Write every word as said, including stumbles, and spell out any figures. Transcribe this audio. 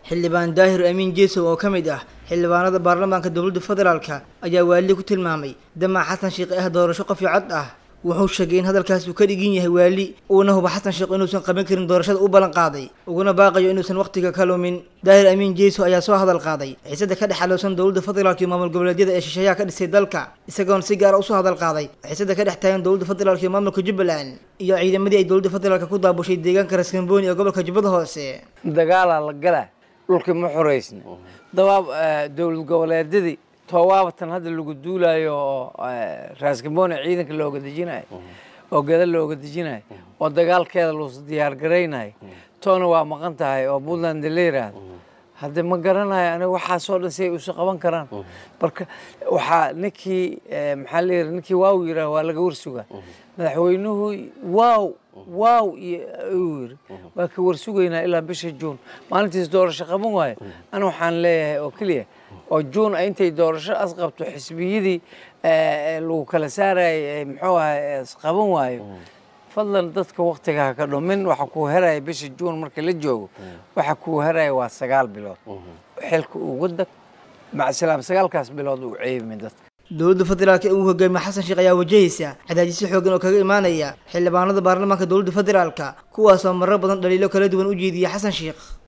xildhibaan daahir amiin jeesow oo ka mid ah xildhibaanada baarlamaanka dowladda federaalka ayaa waali ku tilmaamay damac xasan sheekh ah doorasho qof iyo cod ah wuxuu sheegay in hadalkaas uu ka dhigin yahay waali uuna huba xasan sheekh inuusan qaban karin doorashada u ballan qaaday uguna baaqayo inuusan waqtiga ka lumin. daahir amiin jeesow ayaa soo hadal qaaday xiisada ka dhex xaloosan dowladda federaalka iyo maamul goboleedyada ee shisheeyaha ka dhisay dalka isagoon si gaar ah u soo hadal qaaday xiisada ka dhex taagan dowladda federaalka iyo maamulka Jubbaland iyo ciidamadii ay dowladda federaalka ku daabushay deegaanka Raskambooni ee gobolka Jubbada Hoose. dagaal la galay dhulka ma xoreysna dawaab dowlad goboleedyadii towaabtan hadda lagu duulayo Raskambooni ciidanka looga dejinayo oo gadal looga dejinayo oo dagaalkeeda loo diyaar gareynay toona waa maqan tahay oo Puntland leeyahay hadda ma garanayo aniga waxa soo dhan say u soo qaban karaan marka waxa ninkii maxaa leeyahay ninkii waaw yiraahdo waa laga warsuga madaxweynuhu waaw waaw iyo waa ka warsugaynaa ilaa bisha Juun maalintiis doorasho qaban waayo ana waxaan leeyahay oo kaliya oo Juun ay intay doorasho asqabto xisbiyadii lagu kala saaray muxuu ahaa qaban waayo fadlan dadka waqtiga ka dhumin waxa ku heray bisha Juun marka la joogo waxa ku heray waa sagaal bilood xilka ugu dag mac salaam sagaalkaas bilood uu ceebmay dadka. dowladda federaalka uu hogaamiyo xasan sheekh ayaa wajahaysa cadaadis xooggan oo kaga imaanaya xildhibaanada baarlamaanka dowladda federaalka kuwaas oo marar badan dhaliilo kala duwan u jeediyay xasan sheekh.